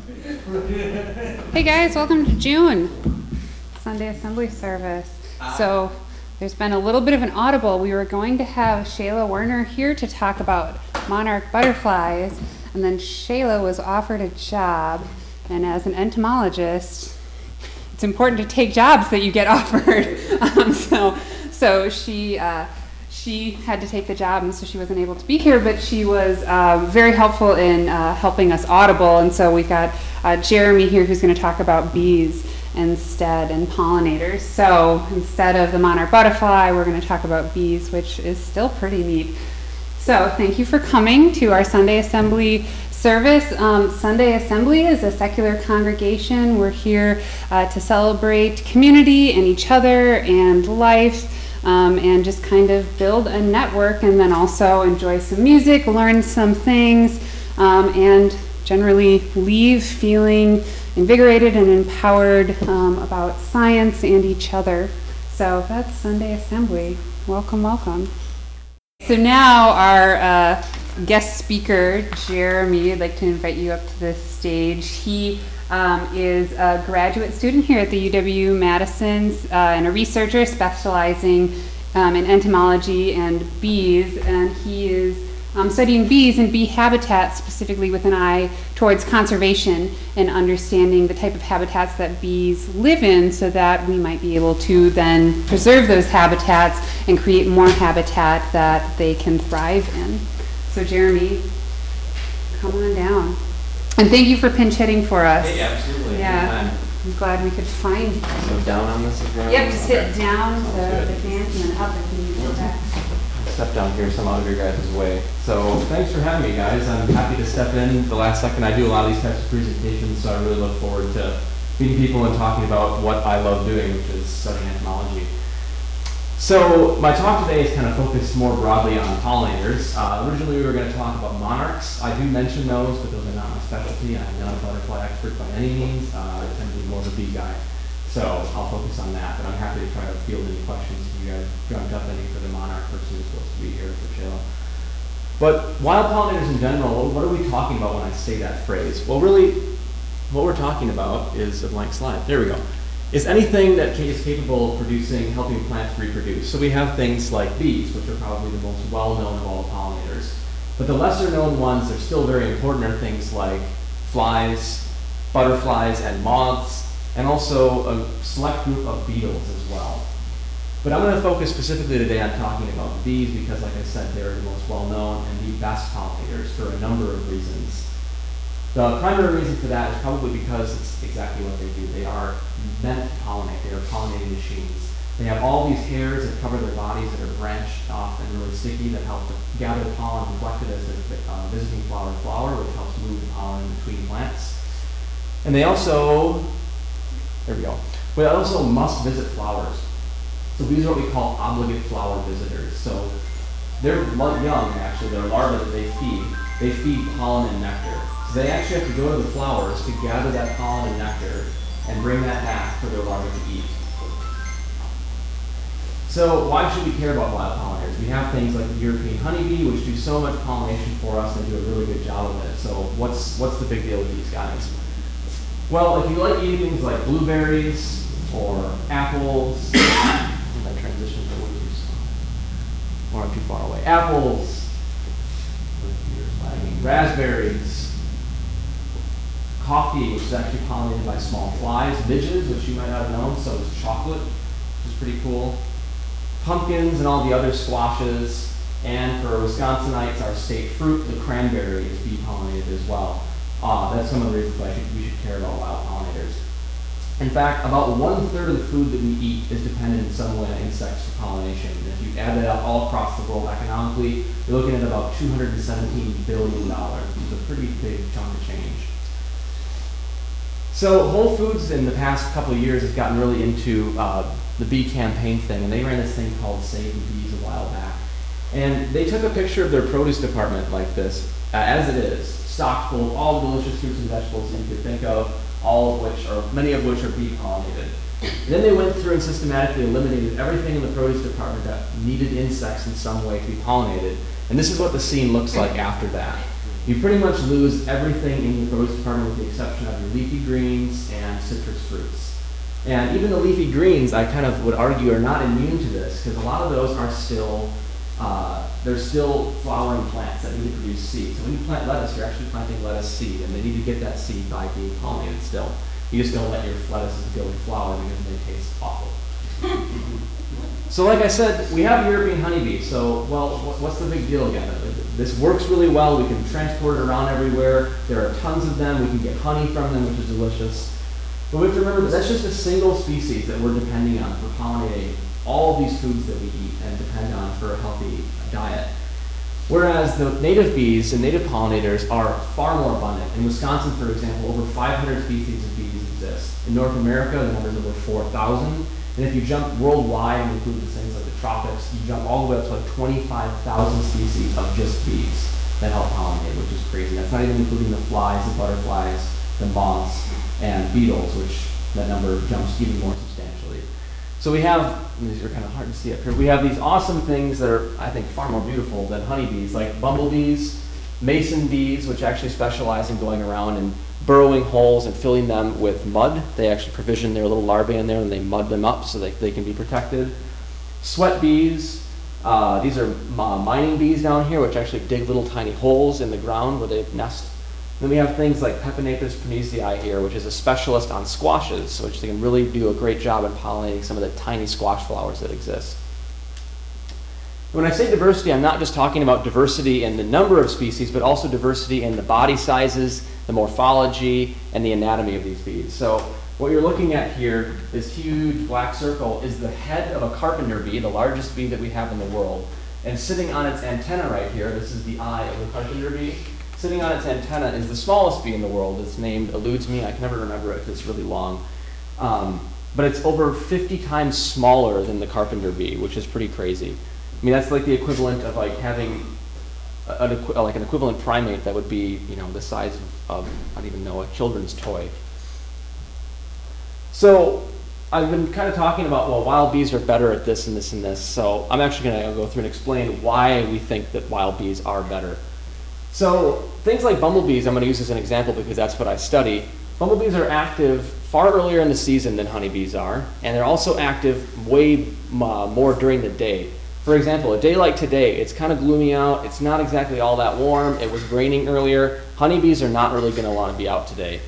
Hey guys, welcome to June, Sunday Assembly service. So there's been a little bit of an audible. We were going to have Shayla Werner here to talk about monarch butterflies, and then Shayla was offered a job, and as an entomologist, it's important to take jobs that you get offered. So she had to take the job, and so she wasn't able to be here, but she was very helpful in helping us audible, and so we've got Jeremy here who's going to talk about bees instead and pollinators. So instead of the monarch butterfly, we're going to talk about bees, which is still pretty neat. So thank you for coming to our Sunday Assembly service. Sunday Assembly is a secular congregation. We're here to celebrate community and each other and life. And just kind of build a network, and then also enjoy some music, learn some things, and generally leave feeling invigorated and empowered about science and each other. So that's Sunday Assembly. Welcome, welcome. So now our guest speaker, Jeremy, I'd like to invite you up to the stage. He is a graduate student here at the UW-Madison and a researcher specializing in entomology and bees, and he is studying bees and bee habitats specifically with an eye towards conservation and understanding the type of habitats that bees live in, so that we might be able to then preserve those habitats and create more habitat that they can thrive in. So Jeremy, come on down. And thank you for pinch hitting for us. Hey, absolutely. Yeah, I'm glad we could find you. So down on this as well? Yep, just hit down to advance and then up if you need to go back. Step down here some out of your guys' way. So thanks for having me, guys. I'm happy to step in the last second. I do a lot of these types of presentations, so I really look forward to meeting people and talking about what I love doing, which is studying entomology. So my talk today is kind of focused more broadly on pollinators. Originally we were going to talk about monarchs. I do mention those, but those are not my specialty. I'm not a butterfly expert by any means. I tend to be more of a bee guy. So I'll focus on that, but I'm happy to try to field any questions if you guys jumped up any for the monarch person who's supposed to be here for Shayla. But wild pollinators in general, what are we talking about when I say that phrase? Well, really, what we're talking about is a blank slide. There we go. Is anything that is capable of producing, helping plants reproduce. So we have things like bees, which are probably the most well-known of all the pollinators. But the lesser-known ones that are still very important are things like flies, butterflies, and moths, and also a select group of beetles as well. But I'm going to focus specifically today on talking about bees because, like I said, they're the most well-known and the best pollinators for a number of reasons. The primary reason for that is probably because it's exactly what they do. They are meant to pollinate. They are pollinating machines. They have all these hairs that cover their bodies that are branched off and really sticky that help to gather the pollen and collect it as a visiting flower to flower, which helps move the pollen between plants. And they also, there we go, they also must visit flowers. So these are what we call obligate flower visitors. So they're young, actually. They're larvae that they feed pollen and nectar. So they actually have to go to the flowers to gather that pollen and nectar and bring that back for their larvae to eat. So why should we care about wild pollinators? We have things like the European honeybee, which do so much pollination for us and do a really good job of it. So what's the big deal with these guys? Well, if you like eating things like blueberries or apples, that transition to leaves, or I'm too far away. Apples, raspberries, coffee, which is actually pollinated by small flies, midges, which you might not have known, so is chocolate, which is pretty cool, pumpkins and all the other squashes, and for Wisconsinites, our state fruit, the cranberry, is bee pollinated as well. That's some of the reasons why we should care about wild pollinators. In fact, about 1/3 of the food that we eat is dependent in some way on insects for pollination. And if you add that up all across the world economically, you're looking at about $217 billion, which is a pretty big chunk of change. So Whole Foods in the past couple of years has gotten really into the bee campaign thing, and they ran this thing called Save the Bees a while back. And they took a picture of their produce department like this, as it is, stocked full of all the delicious fruits and vegetables that you could think of, all of which, or many of which are bee pollinated. And then they went through and systematically eliminated everything in the produce department that needed insects in some way to be pollinated. And this is what the scene looks like after that. you pretty much lose everything in your produce department with the exception of your leafy greens and citrus fruits. And even the leafy greens, I kind of would argue, are not immune to this, because a lot of those are still, they're still flowering plants that need to produce seed. So when you plant lettuce, you're actually planting lettuce seed, and they need to get that seed by being pollinated still. You just don't let your lettuces go and flower because they taste awful. So like I said, we have European honeybees. So, well, what's the big deal again? This works really well. We can transport it around everywhere. There are tons of them. We can get honey from them, which is delicious. But we have to remember that that's just a single species that we're depending on for pollinating all of these foods that we eat and depend on for a healthy diet. Whereas the native bees and native pollinators are far more abundant. In Wisconsin, for example, over 500 species of bees exist. In North America, the number is over 4,000. And if you jump worldwide and include the things like the tropics, you jump all the way up to like 25,000 species of just bees that help pollinate, which is crazy. That's not even including the flies, the butterflies, the moths, and beetles, which that number jumps even more substantially. So we have, these are kind of hard to see up here, we have these awesome things that are, I think, far more beautiful than honeybees, like bumblebees, mason bees, which actually specialize in going around and burrowing holes and filling them with mud. They actually provision their little larvae in there and they mud them up so they can be protected. Sweat bees, these are mining bees down here, which actually dig little tiny holes in the ground where they nest. Then we have things like Peponathus pranisii here, which is a specialist on squashes, which they can really do a great job in pollinating some of the tiny squash flowers that exist. When I say diversity, I'm not just talking about diversity in the number of species, but also diversity in the body sizes, the morphology, and the anatomy of these bees. So what you're looking at here, this huge black circle, is the head of a carpenter bee, the largest bee that we have in the world. And sitting on its antenna right here, this is the eye of the carpenter bee, sitting on its antenna is the smallest bee in the world. It's named, eludes me, I can never remember it because it's really long. But it's over 50 times smaller than the carpenter bee, which is pretty crazy. I mean, that's like the equivalent of like having an equivalent primate that would be, you know, the size of, I don't even know, a children's toy. So I've been kind of talking about, well, wild bees are better at this and this and this. So I'm actually going to go through and explain why we think that wild bees are better. So things like bumblebees, I'm going to use as an example because that's what I study. Bumblebees are active far earlier in the season than honeybees are, and they're also active way more during the day. For example, a day like today, it's kind of gloomy out, it's not exactly all that warm, it was raining earlier. Honeybees are not really going to want to be out today.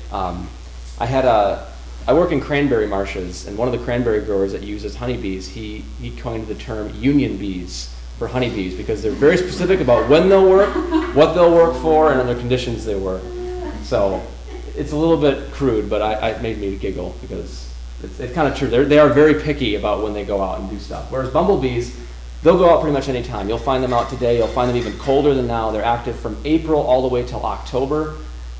I work in cranberry marshes, and one of the cranberry growers that uses honeybees, he coined the term union bees for honeybees because they're very specific about when they'll work, what they'll work for, and under conditions they work. So it's a little bit crude, but it made me giggle because it's kind of true. They are very picky about when they go out and do stuff. Whereas bumblebees, they'll go out pretty much any time. You'll find them out today. You'll find them even colder than now. They're active from April all the way till October.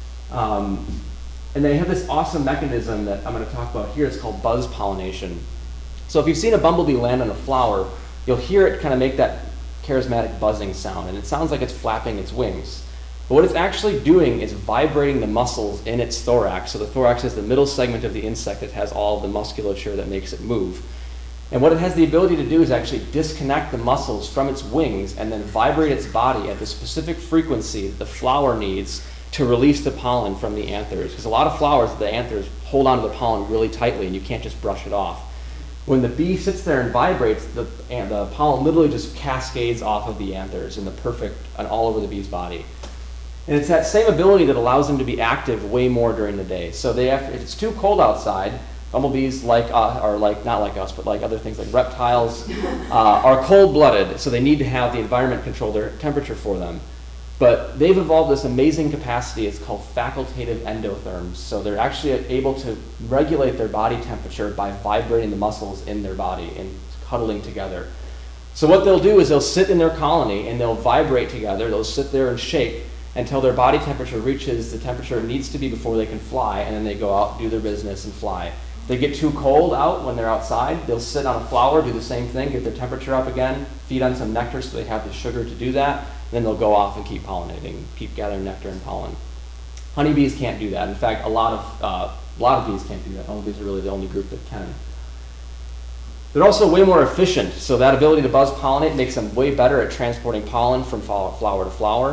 And they have this awesome mechanism that I'm going to talk about here. It's called buzz pollination. So if you've seen a bumblebee land on a flower, you'll hear it kind of make that charismatic buzzing sound, and it sounds like it's flapping its wings. But what it's actually doing is vibrating the muscles in its thorax. So the thorax is the middle segment of the insect that has all of the musculature that makes it move. And what it has the ability to do is actually disconnect the muscles from its wings and then vibrate its body at the specific frequency that the flower needs to release the pollen from the anthers. Because a lot of flowers, the anthers hold onto the pollen really tightly and you can't just brush it off. When the bee sits there and vibrates, the pollen literally just cascades off of the anthers and all over the bee's body. And it's that same ability that allows them to be active way more during the day. So if it's too cold outside, bumblebees, not like us, but like other things like reptiles, are cold-blooded, so they need to have the environment control their temperature for them. But they've evolved this amazing capacity. It's called facultative endotherms. So they're actually able to regulate their body temperature by vibrating the muscles in their body and cuddling together. So what they'll do is they'll sit in their colony and they'll vibrate together. They'll sit there and shake until their body temperature reaches the temperature it needs to be before they can fly, and then they go out, do their business, and fly. If they get too cold out when they're outside, they'll sit on a flower, do the same thing, get their temperature up again, feed on some nectar so they have the sugar to do that, and then they'll go off and keep pollinating, keep gathering nectar and pollen. Honeybees can't do that. In fact, a lot of bees can't do that. Honeybees are really the only group that can. They're also way more efficient, so that ability to buzz pollinate makes them way better at transporting pollen from flower to flower.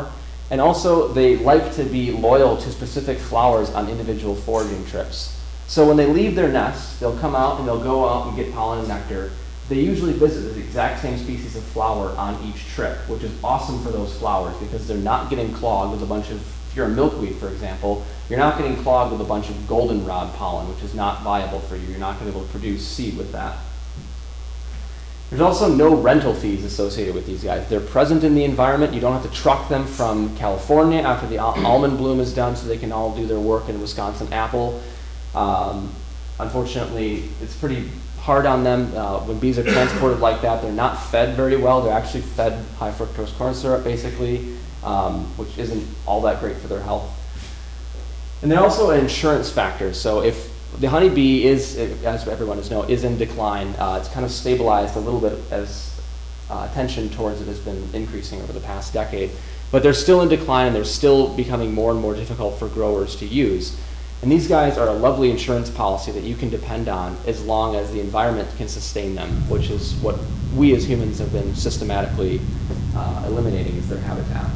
And also, they like to be loyal to specific flowers on individual foraging trips. So when they leave their nest, they'll come out and they'll go out and get pollen and nectar. They usually visit the exact same species of flower on each trip, which is awesome for those flowers because they're not getting clogged with a bunch of, if you're a milkweed, for example, you're not getting clogged with a bunch of goldenrod pollen, which is not viable for you. You're not going to be able to produce seed with that. There's also no rental fees associated with these guys. They're present in the environment. You don't have to truck them from California after the almond bloom is done so they can all do their work in Wisconsin apple. Unfortunately, it's pretty hard on them. When bees are transported like that, they're not fed very well. They're actually fed high fructose corn syrup, basically, which isn't all that great for their health. And they're also an insurance factor. So if the honeybee is, as everyone knows, is in decline, it's kind of stabilized a little bit as attention towards it has been increasing over the past decade. But they're still in decline, and they're still becoming more and more difficult for growers to use. And these guys are a lovely insurance policy that you can depend on as long as the environment can sustain them, which is what we as humans have been systematically eliminating as their habitat.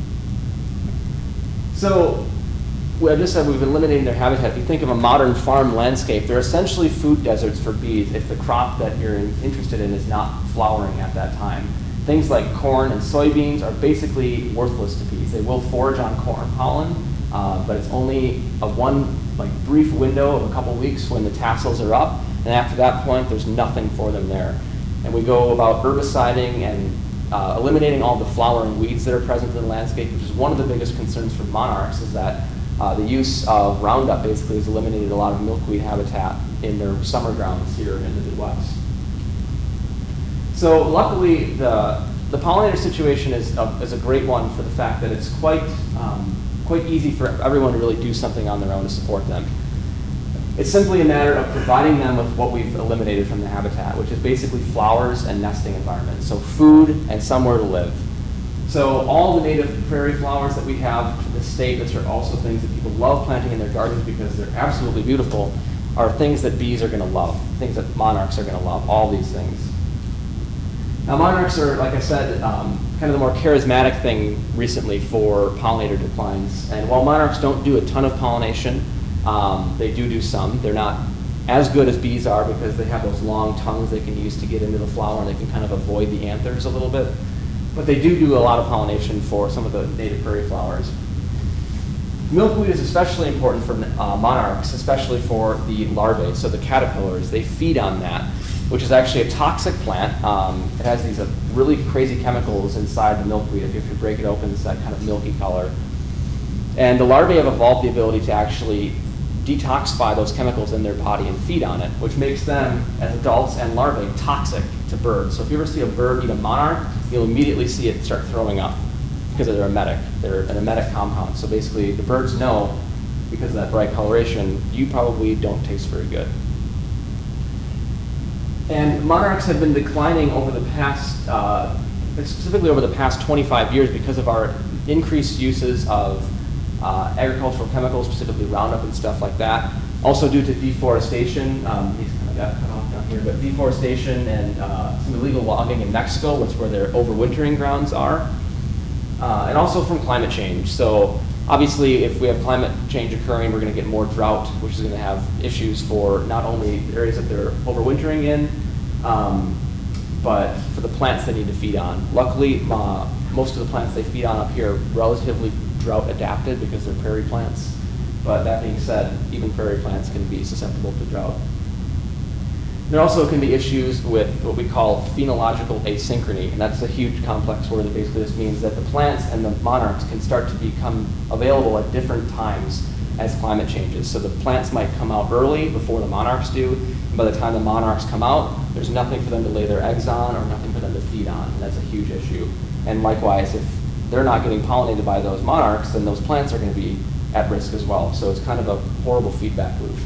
So I just said we've been eliminating their habitat. If you think of a modern farm landscape, they're essentially food deserts for bees if the crop that you're interested in is not flowering at that time. Things like corn and soybeans are basically worthless to bees. They will forage on corn pollen, but it's only a brief window of a couple weeks when the tassels are up, and after that point, there's nothing for them there. And we go about herbiciding and eliminating all the flowering weeds that are present in the landscape, which is one of the biggest concerns for monarchs, is that the use of Roundup basically has eliminated a lot of milkweed habitat in their summer grounds here in the Midwest. So luckily, the pollinator situation is a great one for the fact that it's quite easy for everyone to really do something on their own to support them. It's simply a matter of providing them with what we've eliminated from the habitat, which is basically flowers and nesting environments, so food and somewhere to live. So all the native prairie flowers that we have in the state, which are also things that people love planting in their gardens because they're absolutely beautiful, are things that bees are going to love, things that monarchs are going to love, all these things. Now monarchs are, like I said, kind of the more charismatic thing recently for pollinator declines. And while monarchs don't do a ton of pollination, they do some. They're not as good as bees are because they have those long tongues they can use to get into the flower, and they can kind of avoid the anthers a little bit. But they do a lot of pollination for some of the native prairie flowers. Milkweed is especially important for monarchs, especially for the larvae, so the caterpillars. They feed on that, which is actually a toxic plant. It has these really crazy chemicals inside the milkweed. If you break it open, it's that kind of milky color. And the larvae have evolved the ability to actually detoxify those chemicals in their body and feed on it, which makes them, as adults and larvae, toxic to birds. So if you ever see a bird eat a monarch, you'll immediately see it start throwing up because they're emetic. They're an emetic compound. So basically, the birds know, because of that bright coloration, you probably don't taste very good. And monarchs have been declining over the past, specifically over the past 25 years because of our increased uses of agricultural chemicals, specifically Roundup and stuff like that. Also due to deforestation, these kind of got cut off down here, but deforestation and some illegal logging in Mexico, which is where their overwintering grounds are. And also from climate change. So obviously, if we have climate change occurring, we're going to get more drought, which is going to have issues for not only the areas that they're overwintering in, but for the plants they need to feed on. Luckily, most of the plants they feed on up here are relatively drought adapted because they're prairie plants. But that being said, even prairie plants can be susceptible to drought. There also can be issues with what we call phenological asynchrony, and that's a huge complex word that basically just means that the plants and the monarchs can start to become available at different times as climate changes. So the plants might come out early before the monarchs do, and by the time the monarchs come out, there's nothing for them to lay their eggs on or nothing for them to feed on, and that's a huge issue. And likewise, if they're not getting pollinated by those monarchs, then those plants are going to be at risk as well. So it's kind of a horrible feedback loop.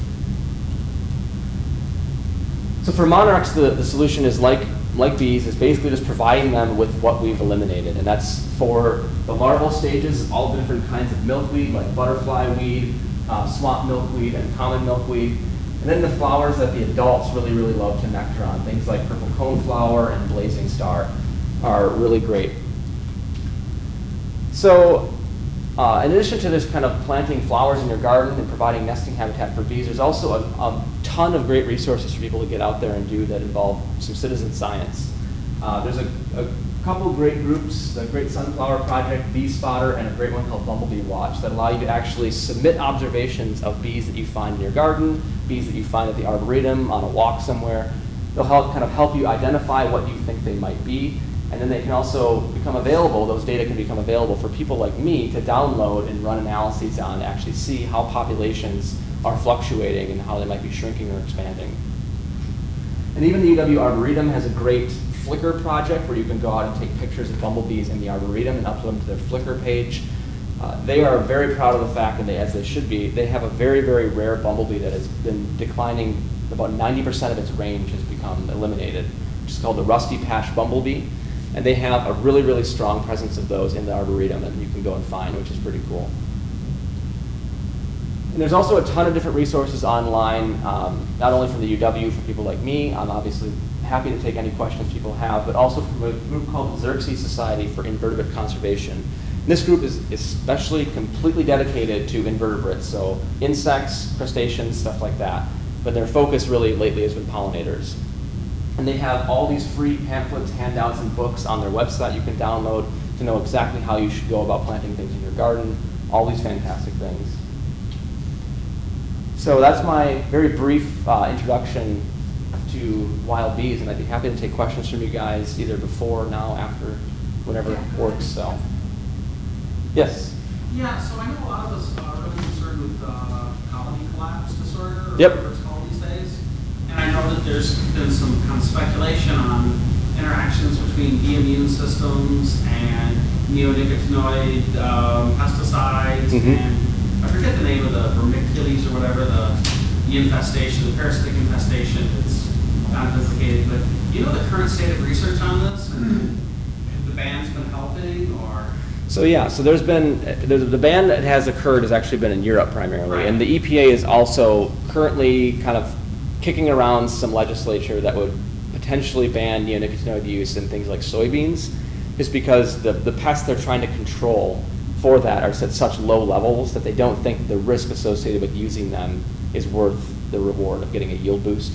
So for monarchs, the solution is like bees, is basically just providing them with what we've eliminated. And that's for the larval stages, all different kinds of milkweed, like butterfly weed, swamp milkweed, and common milkweed. And then the flowers that the adults really, really love to nectar on, things like purple coneflower and blazing star, are really great. So In addition to this kind of planting flowers in your garden and providing nesting habitat for bees, there's also a ton of great resources for people to get out there and do that involve some citizen science. There's a couple great groups, the Great Sunflower Project, Bee Spotter, and a great one called Bumblebee Watch that allow you to actually submit observations of bees that you find in your garden, bees that you find at the Arboretum, on a walk somewhere. They'll help you identify what you think they might be, and then they can also become available, those data can become available for people like me to download and run analyses on to actually see how populations are fluctuating and how they might be shrinking or expanding. And even the UW Arboretum has a great Flickr project where you can go out and take pictures of bumblebees in the Arboretum and upload them to their Flickr page. They are very proud of the fact, and as they should be, they have a very, very rare bumblebee that has been declining. About 90% of its range has become eliminated, which is called the rusty patch bumblebee. And they have a really, really strong presence of those in the Arboretum that you can go and find, which is pretty cool. And there's also a ton of different resources online, not only from the UW for people like me. I'm obviously happy to take any questions people have, but also from a group called the Xerces Society for Invertebrate Conservation. And this group is especially completely dedicated to invertebrates, so insects, crustaceans, stuff like that. But their focus really lately has been pollinators. And they have all these free pamphlets, handouts, and books on their website you can download to know exactly how you should go about planting things in your garden, all these fantastic things. So that's my very brief introduction to wild bees, and I'd be happy to take questions from you guys either before, now, after, whatever works. So, yes? Yeah, so I know a lot of us are really concerned with colony collapse disorder, or Yep. whatever it's called these days. And I know that there's been some kind of speculation on interactions between bee immune systems and neonicotinoid pesticides, and I forget the name of the vermiculite or whatever, the infestation, the parasitic infestation that's not implicated. But you know the current state of research on this, and if the ban's been helping, or? So yeah, so there's the ban that has occurred has actually been in Europe primarily, Right. and the EPA is also currently kind of kicking around some legislature that would potentially ban neonicotinoid use in things like soybeans, just because the pests they're trying to control for that are at such low levels that they don't think the risk associated with using them is worth the reward of getting a yield boost.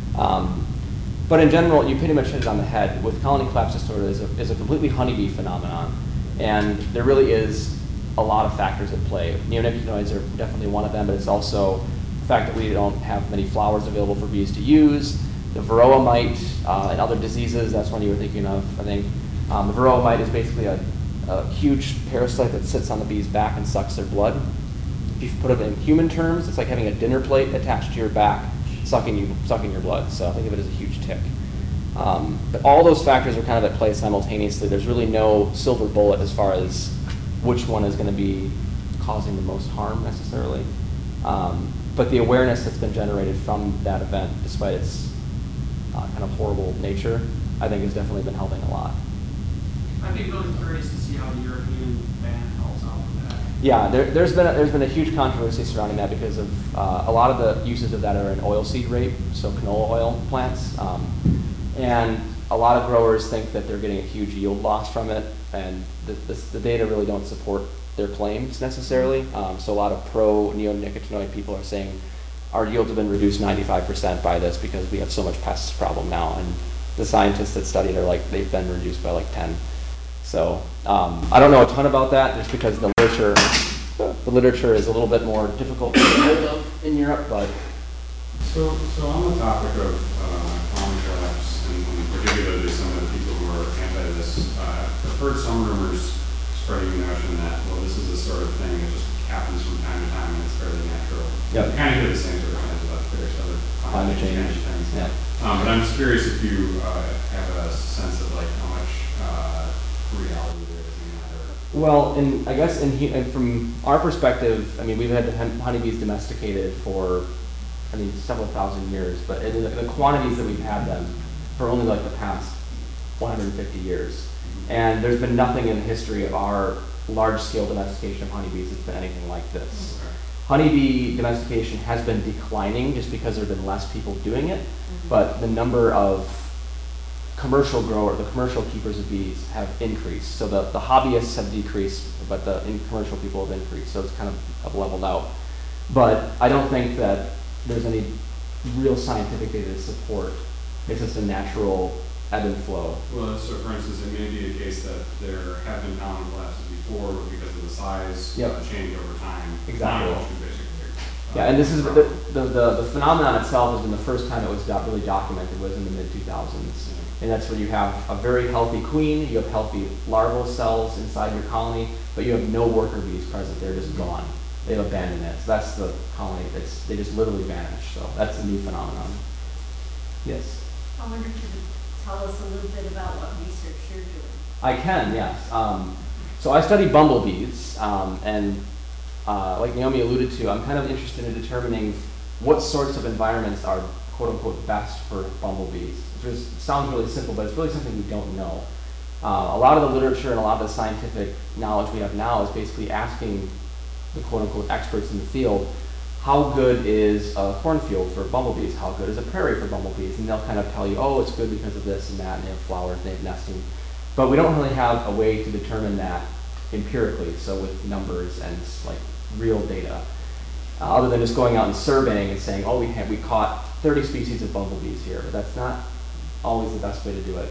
But in general, you pretty much hit it on the head. With colony collapse disorder is a completely honeybee phenomenon, and there really is a lot of factors at play. Neonicotinoids are definitely one of them, but it's also the fact that we don't have many flowers available for bees to use. The varroa mite and other diseases, that's one you were thinking of, I think. The varroa mite is basically a huge parasite that sits on the bee's back and sucks their blood. If you put it in human terms, it's like having a dinner plate attached to your back, sucking your blood. So think of it as a huge tick. But all those factors are kind of at play simultaneously. There's really no silver bullet as far as which one is going to be causing the most harm necessarily. But the awareness that's been generated from that event, despite its kind of horrible nature, I think has definitely been helping a lot. I'd be really curious to see how the European ban helps out with that. Yeah, there's been a huge controversy surrounding that because of a lot of the uses of that are in oilseed rape, so canola oil plants, and a lot of growers think that they're getting a huge yield loss from it, and the data really don't support their claims necessarily. So a lot of pro-neonicotinoid people are saying our yields have been reduced 95% by this because we have so much pest problem now, and the scientists that studied are like they've been reduced by like 10. So I don't know a ton about that just because the literature is a little bit more difficult to get hold of in Europe, but. So on the topic of colony collapse, and particularly some of the people who are anti this, I've heard some rumors spreading the notion that, well, this is the sort of thing that just happens from time to time and it's fairly natural. Yep. Kind of do the same sort of things about various other Climate change things. Yeah. But I'm just curious if you have a sense of like how much reality there is in that. Well, I guess from our perspective, I mean, we've had honeybees domesticated for, several thousand years, but in the quantities that we've had them for only like the past 150 years. And there's been nothing in the history of our large-scale domestication of honeybees that's been anything like this. Okay. Honeybee domestication has been declining just because there have been less people doing it, but the number of commercial grower, the commercial keepers of bees have increased. So the hobbyists have decreased, but the commercial people have increased. So it's kind of leveled out. But I don't think that there's any real scientific data to support. It's just a natural ebb and flow. Well, so for instance, it may be a case that there have been pollen collapses before, but because of the size change over time. Exactly. Basically, Yeah, and this is the phenomenon itself has been the first time it was really documented was in the mid-2000s. And that's where you have a very healthy queen, you have healthy larval cells inside your colony, but you have no worker bees present. They're just gone. They've abandoned it. So that's the colony. They just literally vanish. So that's a new phenomenon. Yes? I wonder if you could tell us a little bit about what research you're doing. I can, yes. So I study bumblebees, and like Naomi alluded to, I'm kind of interested in determining what sorts of environments are quote-unquote best for bumblebees. Which sounds really simple, but it's really something we don't know. A lot of the literature and a lot of the scientific knowledge we have now is basically asking the quote-unquote experts in the field, how good is a cornfield for bumblebees? How good is a prairie for bumblebees? And they'll kind of tell you, oh, it's good because of this and that, and they have flowers, and they have nesting. But we don't really have a way to determine that empirically, so with numbers and like real data, other than just going out and surveying and saying, oh, we caught 30 species of bumblebees here. That's not always the best way to do it.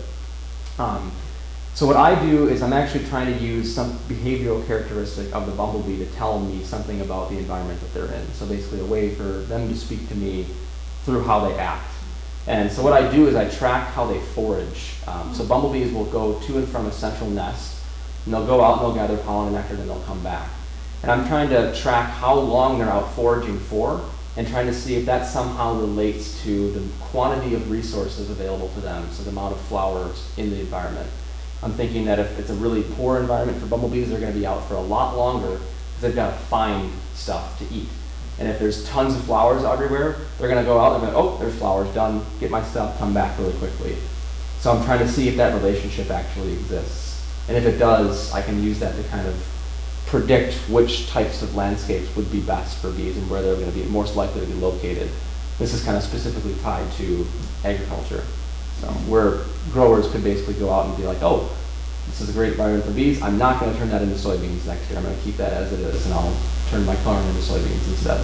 So what I do is I'm actually trying to use some behavioral characteristic of the bumblebee to tell me something about the environment that they're in. So basically a way for them to speak to me through how they act. And so what I do is I track how they forage. So bumblebees will go to and from a central nest, and they'll go out and they'll gather pollen and nectar, and then they'll come back. And I'm trying to track how long they're out foraging for, and trying to see if that somehow relates to the quantity of resources available to them, so the amount of flowers in the environment. I'm thinking that if it's a really poor environment for bumblebees, they're going to be out for a lot longer because they've got to find stuff to eat. And if there's tons of flowers everywhere, they're going to go out and go, oh, there's flowers, done, get my stuff, come back really quickly. So I'm trying to see if that relationship actually exists. And if it does, I can use that to kind of predict which types of landscapes would be best for bees and where they're going to be most likely to be located. This is kind of specifically tied to agriculture. So where growers could basically go out and be like, oh, this is a great environment for bees. I'm not going to turn that into soybeans next year. I'm going to keep that as it is, and I'll turn my corn into soybeans instead.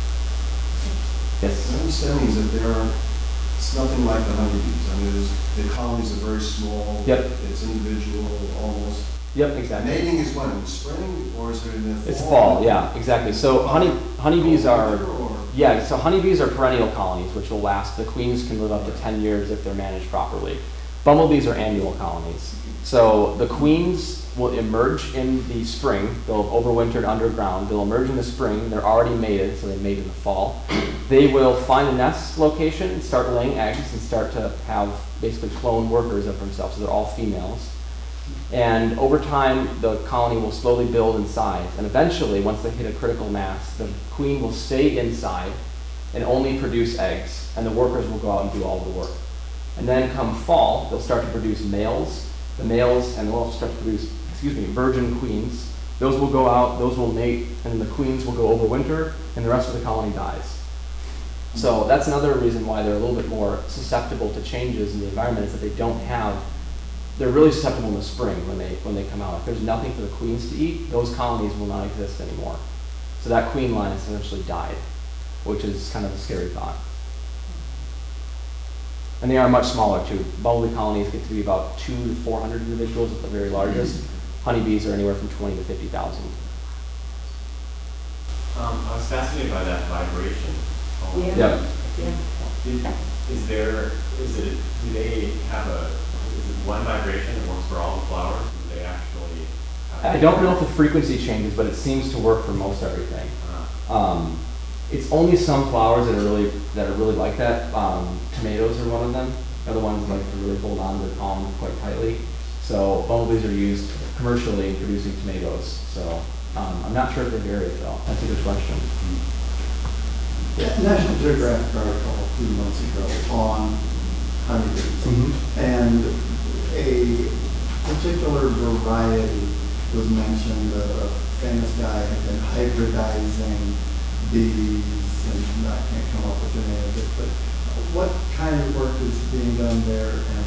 Yes? My understanding is that it's nothing like the honeybees. I mean, the colonies are very small. Yep. It's individual almost. Yep, exactly. Mating is when? In the spring, or is it in the fall? It's fall, yeah, exactly. So honeybees are, yeah, so honeybees are perennial colonies, which will last. The queens can live up to 10 years if they're managed properly. Bumblebees are annual colonies. So the queens will emerge in the spring. They'll have overwintered underground. They'll emerge in the spring. They're already mated, so they mate in the fall. They will find a nest location and start laying eggs and start to have basically clone workers of themselves. So they're all females. And over time, the colony will slowly build in size. And eventually, once they hit a critical mass, the queen will stay inside and only produce eggs. And the workers will go out and do all the work. And then come fall, they'll start to produce males. The males, and they'll also start to produce, virgin queens. Those will go out, those will mate, and then the queens will go overwinter, and the rest of the colony dies. So that's another reason why they're a little bit more susceptible to changes in the environment, is that they don't have, they're really susceptible in the spring when they come out. If there's nothing for the queens to eat, those colonies will not exist anymore. So that queen line has essentially died, which is kind of a scary thought. And they are much smaller too. Bumblebee colonies get to be about 200 to 400 individuals at the very largest. Honeybees are anywhere from 20 to 50,000. I was fascinated by that vibration. Yeah. Do they have is it one vibration that works for all the flowers? Do they actually I don't know if the frequency changes, but it seems to work for most everything. It's only some flowers that are really like that. Tomatoes are one of them. Other ones like to really hold on to their pollen quite tightly. So bumblebees are used commercially in producing tomatoes. So I'm not sure if they vary though. That's a good question. National Geographic article a few months ago on honeybees, and a particular variety was mentioned. A famous guy had been hybridizing bees, and I can't come up with the name of it, but what kind of work is being done there, and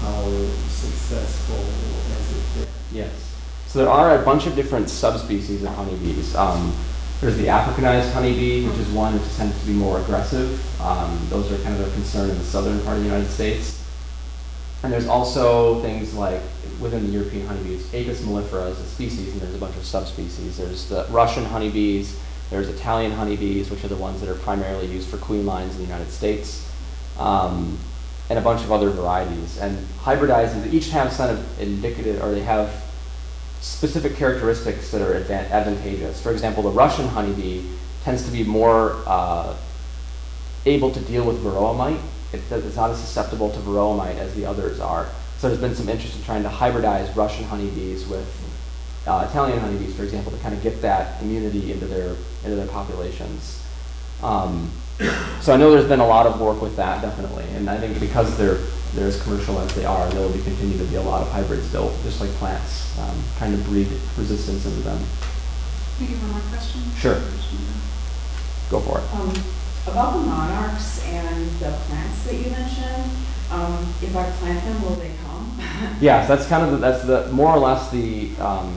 how successful has it been? Yes. So there are a bunch of different subspecies of honeybees. There's the Africanized honeybee, which is one which tends to be more aggressive. Those are kind of a concern in the southern part of the United States. And there's also things like, within the European honeybees, Apis mellifera is a species, and there's a bunch of subspecies. There's the Russian honeybees, there's Italian honeybees, which are the ones that are primarily used for queen lines in the United States, and a bunch of other varieties. And hybridizing, each have kind of indicative, or they have specific characteristics that are advantageous. For example, the Russian honeybee tends to be more able to deal with varroa mite. It's not as susceptible to varroa mite as the others are. So there's been some interest in trying to hybridize Russian honeybees with Italian honeybees, for example, to kind of get that immunity into their populations. So I know there's been a lot of work with that, definitely, and I think because they're as commercial as they are, there will continue to be a lot of hybrids built, just like plants, trying to breed resistance into them. Can you one more question? Sure. Go for it. About the monarchs and the plants that you mentioned, if I plant them, will they come? Yeah, so that's kind of the more or less the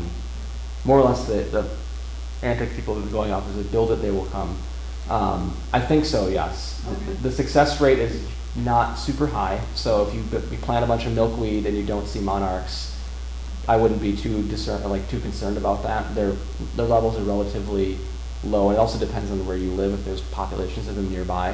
antics people have been going off is that build it, they will come. I think so, yes. Okay. The success rate is not super high, so if you plant a bunch of milkweed and you don't see monarchs, I wouldn't be too concerned about that. Their levels are relatively low, and it also depends on where you live, if there's populations of them nearby.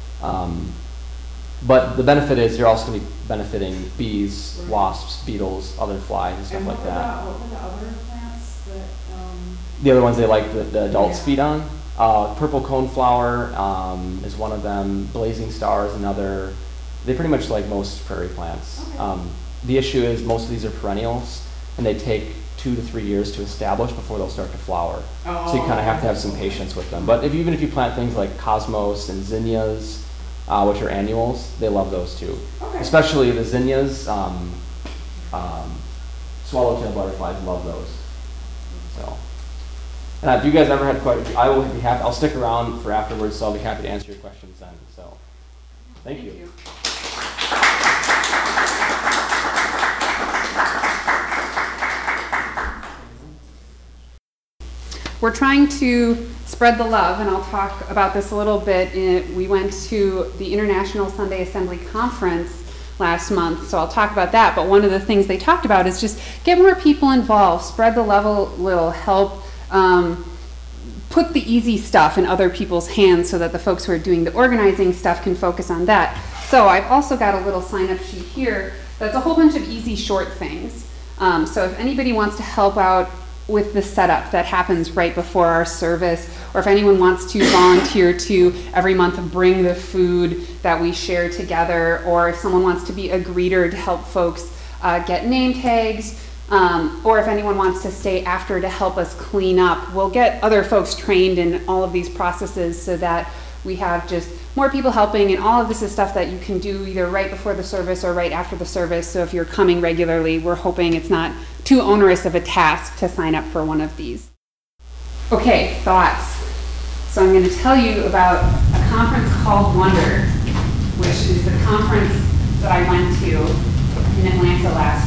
But the benefit is you're also going to be benefiting bees, Right. wasps, beetles, other flies, and stuff like that. What were the other plants that, The other ones they like the adults Yeah. feed on. Purple coneflower is one of them. Blazing star is another. They pretty much like most prairie plants. Okay. The issue is most of these are perennials, and they take 2 to 3 years to establish before they'll start to flower. So you kind of have to have some patience with them. But even if you plant things like cosmos and zinnias, which are annuals, they love those too. Okay. Especially the zinnias, swallowtail butterflies love those. So, and if you guys ever had questions, I will be happy. I'll stick around for afterwards, so I'll be happy to answer your questions then. So, thank you. We're trying to spread the love, and I'll talk about this a little bit. We went to the International Sunday Assembly Conference last month, so I'll talk about that. But one of the things they talked about is just get more people involved, spread the love a little, help put the easy stuff in other people's hands so that the folks who are doing the organizing stuff can focus on that. So I've also got a little sign-up sheet here that's a whole bunch of easy, short things. So if anybody wants to help out with the setup that happens right before our service, or if anyone wants to volunteer to every month bring the food that we share together, or if someone wants to be a greeter to help folks get name tags, or if anyone wants to stay after to help us clean up, we'll get other folks trained in all of these processes so that we have just more people helping, and all of this is stuff that you can do either right before the service or right after the service. So if you're coming regularly, we're hoping it's not too onerous of a task to sign up for one of these. Okay, thoughts. So I'm going to tell you about a conference called Wonder, which is the conference that I went to in Atlanta last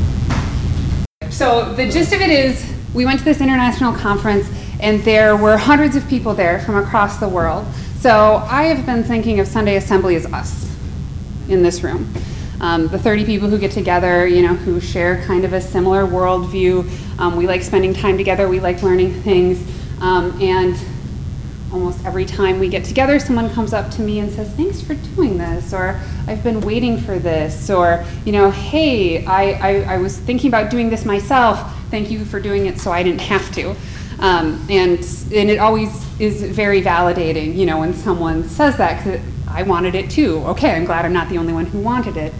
month. So the gist of it is, we went to this international conference, and there were hundreds of people there from across the world. So I have been thinking of Sunday Assembly as us in this room. The 30 people who get together, who share kind of a similar worldview. We like spending time together, we like learning things, and almost every time we get together, someone comes up to me and says, thanks for doing this, or I've been waiting for this, or, hey, I was thinking about doing this myself, thank you for doing it so I didn't have to. And it always is very validating, when someone says that, because I wanted it too. Okay, I'm glad I'm not the only one who wanted it.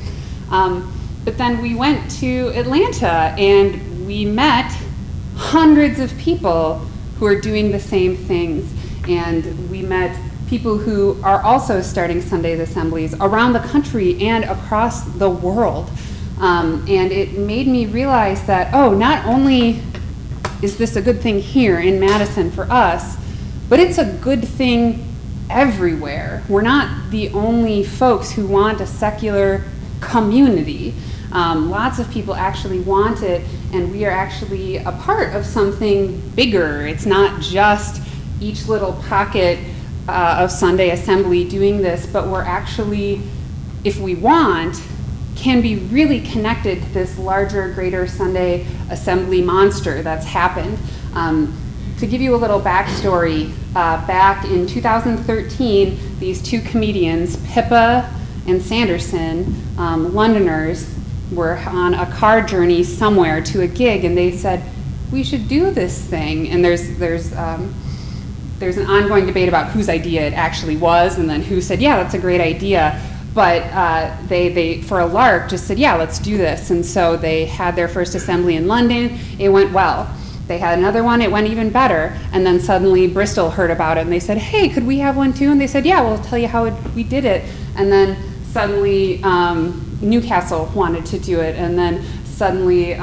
But then we went to Atlanta, and we met hundreds of people who are doing the same things. And we met people who are also starting Sunday assemblies around the country and across the world. And it made me realize that, not only is this a good thing here in Madison for us, but it's a good thing everywhere. We're not the only folks who want a secular community. Lots of people actually want it, and we are actually a part of something bigger. It's not just each little pocket of Sunday Assembly doing this, but we're actually, if we want, can be really connected to this larger, greater Sunday Assembly monster that's happened. To give you a little backstory, back in 2013, these two comedians, Pippa and Sanderson, Londoners, were on a car journey somewhere to a gig, and they said, we should do this thing. And there's an ongoing debate about whose idea it actually was, and then who said, yeah, that's a great idea. But they, for a lark, just said, yeah, let's do this. And so they had their first assembly in London. It went well. They had another one. It went even better. And then suddenly Bristol heard about it, and they said, hey, could we have one too? And they said, yeah, we'll tell you how we did it. And then suddenly Newcastle wanted to do it. And then suddenly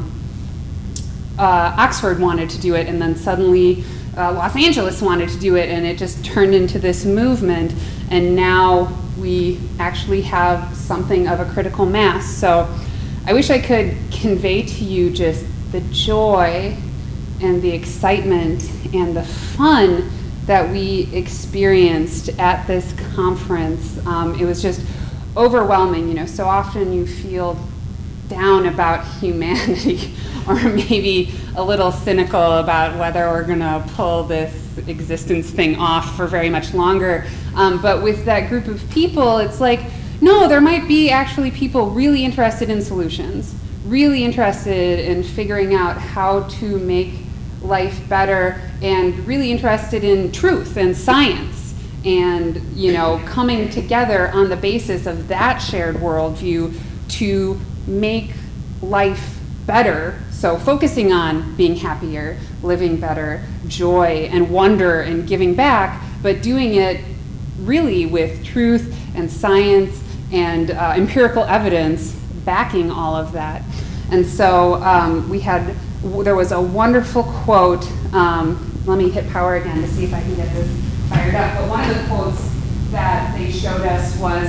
Oxford wanted to do it. And then suddenly Los Angeles wanted to do it. And it just turned into this movement. And now we actually have something of a critical mass. So I wish I could convey to you just the joy and the excitement and the fun that we experienced at this conference. It was just overwhelming. You know, so often you feel down about humanity or maybe a little cynical about whether we're going to pull this existence thing off for very much longer. But with that group of people, it's like, no, there might be actually people really interested in solutions, really interested in figuring out how to make life better, and really interested in truth and science, and, you know, coming together on the basis of that shared worldview to make life better. So focusing on being happier, living better, joy and wonder and giving back, but doing it really with truth and science and empirical evidence backing all of that. And so there was a wonderful quote. Let me hit power again to see if I can get this fired up. But one of the quotes that they showed us was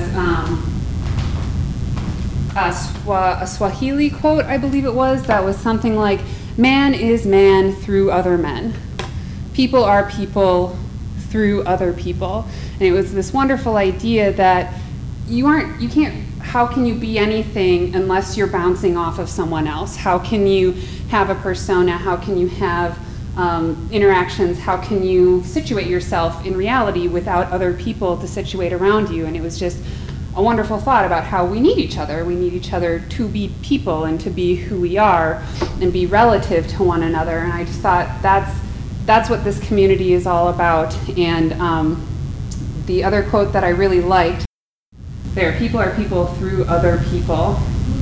a Swahili quote, I believe it was, that was something like, man is man through other men. People are people through other people. And it was this wonderful idea that how can you be anything unless you're bouncing off of someone else? How can you have a persona? How can you have interactions? How can you situate yourself in reality without other people to situate around you? And it was just a wonderful thought about how we need each other. We need each other to be people and to be who we are and be relative to one another. And I just thought that's what this community is all about. And the other quote that I really liked, people are people through other people.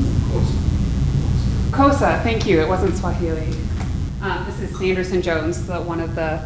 Kosa, thank you, it wasn't Swahili. This is Sanderson Jones, one of the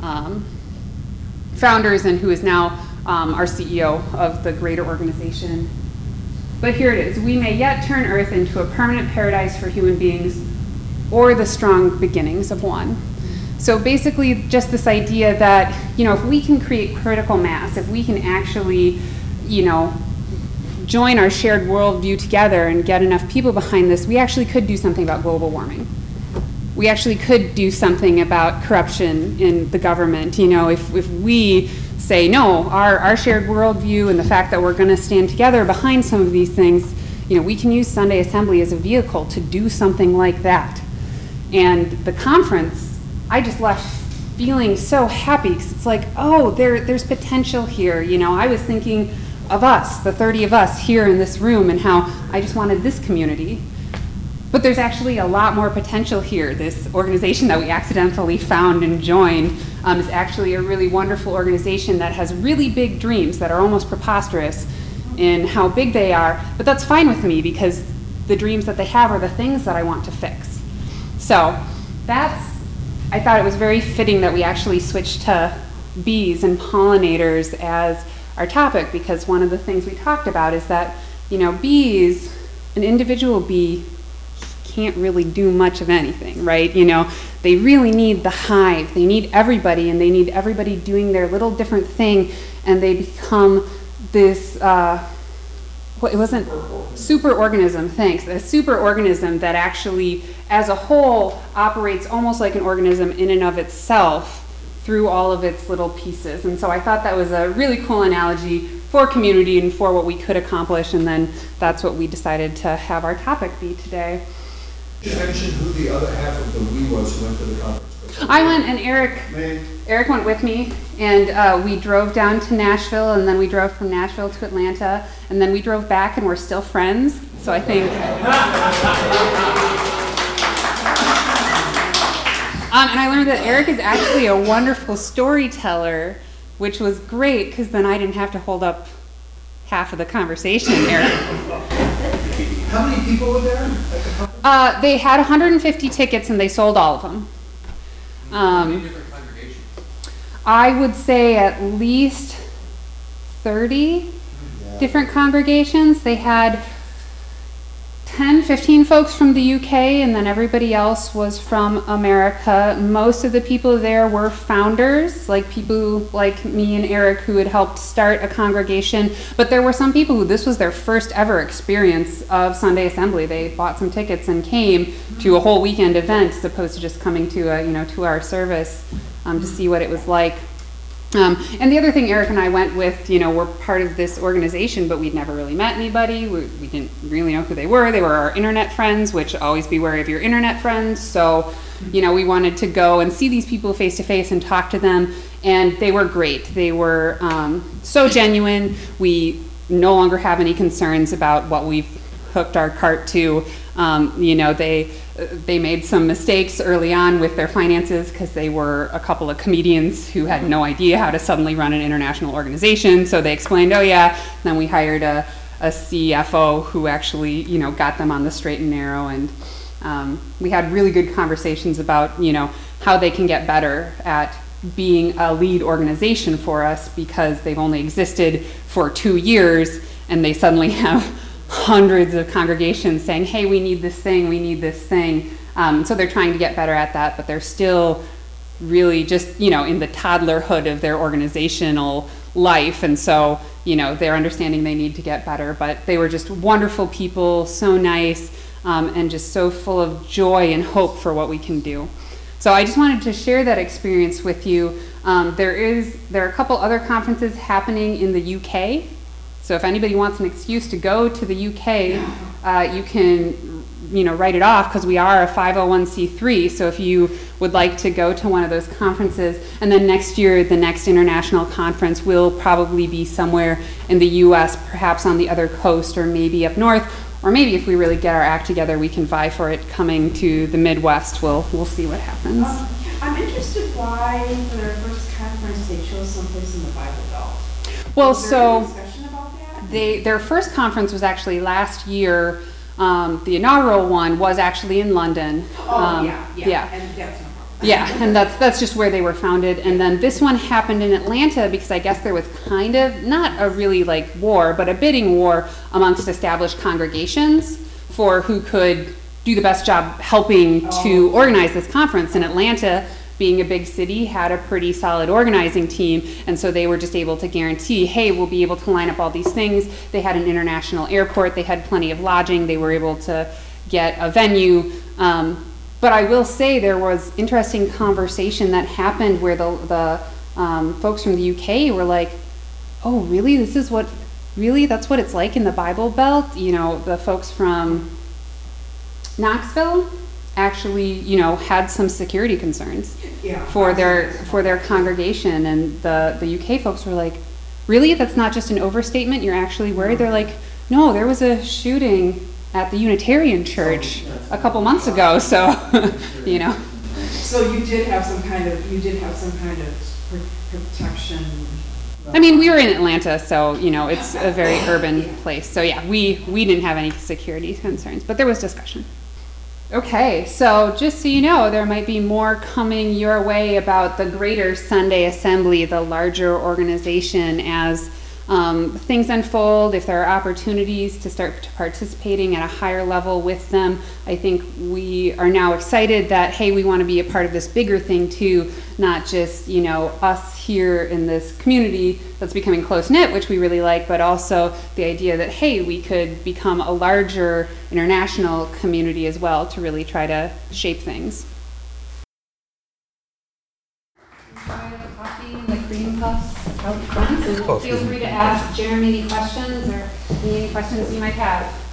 founders and who is now our CEO of the greater organization. But here it is. We may yet turn Earth into a permanent paradise for human beings, or the strong beginnings of one. So basically just this idea that, you know, if we can create critical mass, if we can actually, you know, join our shared worldview together and get enough people behind this, we actually could do something about global warming. We actually could do something about corruption in the government. You know, if we say, no, our shared worldview and the fact that we're going to stand together behind some of these things, you know, we can use Sunday Assembly as a vehicle to do something like that. And the conference, I just left feeling so happy, because it's like, oh, there's potential here. You know, I was thinking of us, the 30 of us here in this room, and how I just wanted this community. But there's actually a lot more potential here. This organization that we accidentally found and joined is actually a really wonderful organization that has really big dreams that are almost preposterous in how big they are. But that's fine with me, because the dreams that they have are the things that I want to fix. So I thought it was very fitting that we actually switched to bees and pollinators as our topic, because one of the things we talked about is that, you know, bees, an individual bee can't really do much of anything, right? You know, they really need the hive. They need everybody, and they need everybody doing their little different thing, and they become this well, it wasn't superorganism, thanks. A superorganism that actually, as a whole, operates almost like an organism in and of itself through all of its little pieces. And so I thought that was a really cool analogy for community and for what we could accomplish, and then that's what we decided to have our topic be today. You mentioned who the other half of the we was who went to the conference. I went, and Eric went with me, and we drove down to Nashville, and then we drove from Nashville to Atlanta, and then we drove back, and we're still friends. So I think, and I learned that Eric is actually a wonderful storyteller, which was great because then I didn't have to hold up half of the conversation, Eric. How many people were there at the conference? They had 150 tickets, and they sold all of them. How many different congregations? I would say at least 30 different congregations. They had 10, 15 folks from the UK, and then everybody else was from America. Most of the people there were founders, like people like me and Eric who had helped start a congregation. But there were some people who this was their first ever experience of Sunday Assembly. They bought some tickets and came to a whole weekend event as opposed to just coming to a 2-hour service to see what it was like. And the other thing, Eric and I went with, we're part of this organization, but we'd never really met anybody. We didn't really know who they were. They were our internet friends, which always be wary of your internet friends. So, we wanted to go and see these people face to face and talk to them. And they were great. They were so genuine. We no longer have any concerns about what we've hooked our cart to. They made some mistakes early on with their finances because they were a couple of comedians who had no idea how to suddenly run an international organization. So they explained, oh yeah, and then we hired a CFO who actually, got them on the straight and narrow. And we had really good conversations about, how they can get better at being a lead organization for us because they've only existed for 2 years and they suddenly have hundreds of congregations saying, hey, we need this thing, we need this thing. So they're trying to get better at that, but they're still really just, in the toddlerhood of their organizational life. And so, they're understanding they need to get better, but they were just wonderful people, so nice, and just so full of joy and hope for what we can do. So I just wanted to share that experience with you. There are a couple other conferences happening in the UK. So if anybody wants an excuse to go to the UK, you can, write it off because we are a 501c3. So if you would like to go to one of those conferences, and then next year, the next international conference will probably be somewhere in the US, perhaps on the other coast or maybe up north, or maybe if we really get our act together, we can vie for it coming to the Midwest. We'll see what happens. I'm interested why for their first conference they chose someplace in the Bible Belt. Well, Was there any discussion about that? Their first conference was actually last year. The inaugural one was actually in London. Yeah. And that's no problem. Yeah, and that's just where they were founded. And then this one happened in Atlanta because I guess there was kind of, not a really war, but a bidding war amongst established congregations for who could do the best job helping to organize this conference. In Atlanta, being a big city, had a pretty solid organizing team, and so they were just able to guarantee, hey, we'll be able to line up all these things. They had an international airport, they had plenty of lodging, they were able to get a venue. But I will say there was interesting conversation that happened where the folks from the UK were like, oh, really? That's what it's like in the Bible Belt? The folks from Knoxville actually, had some security concerns for their congregation, and the UK folks were like, really? That's not just an overstatement? You're actually worried? They're like, no, there was a shooting at the Unitarian Church a couple months ago, so So you did have some kind of protection. I mean, we were in Atlanta, so it's a very urban place. So yeah, we didn't have any security concerns, but there was discussion. Okay, so just so you know, there might be more coming your way about the Greater Sunday Assembly, the larger organization, as things unfold, if there are opportunities to start participating at a higher level with them, I think we are now excited that, hey, we want to be a part of this bigger thing too, not just, you know, us here in this community that's becoming close-knit, which we really like, but also the idea that, hey, we could become a larger international community as well to really try to shape things. Enjoy the coffee and the cream puffs out front, and feel free to ask Jeremy any questions or any questions you might have.